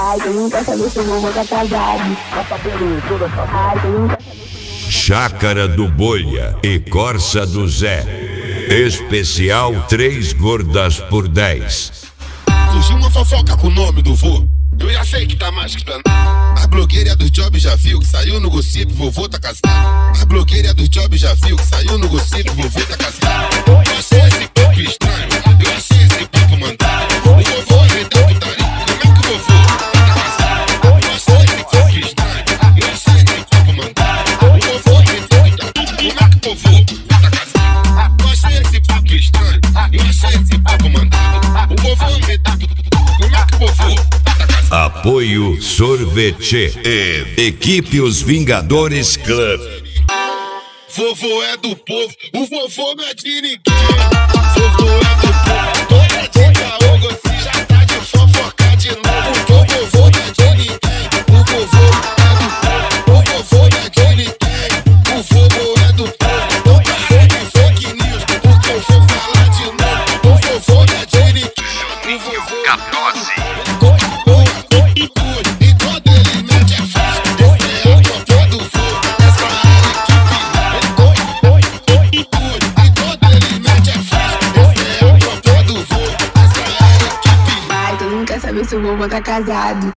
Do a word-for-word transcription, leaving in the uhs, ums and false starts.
Ai, eu nunca saber se o vovô tá casado. Ai, eu nunca Chácara do Bolha e Corsa do Zé. Especial três gordas por dez. Surgiu uma fofoca com o nome do vô. Eu já sei que tá mais que tá. A blogueira dos jobs já viu que saiu no gossip, vovô tá casado. A blogueira dos jobs já viu que saiu no gossip, vovô tá casado. Eu achei esse papo estranho, eu achei esse papo mandado. O vovô é tanto tarinho, como é que o vovô tá casado? Eu achei esse papo estranho, eu achei esse papo mandado. O vovô é tanto tarinho, como é que o vovô tá casado? Eu achei esse papo estranho, eu achei esse papo mandado. O vovô é tanto tarinho, como é que o vovô tá casado? Apoio Sorvete e Equipe Os Vingadores Club. Vovô é do povo, o vovô não é de ninguém. Vovô é do povo, toda dica o gossi já tá de fofoca de novo. O vovô não é de ninguém, o vovô é do povo. O vovô não é de ninguém, o vovô é do povo. Não para de fake news, porque eu vou falar de novo. O vovô não é de ninguém, o vovô é do povo. E quando ele mete a festa, esse é o vovô do vô. Essa é a equipe. E quando ele mete a festa, esse é o vovô do vô. Essa é a equipe. Ai, eu nunca saber se o vovô tá casado.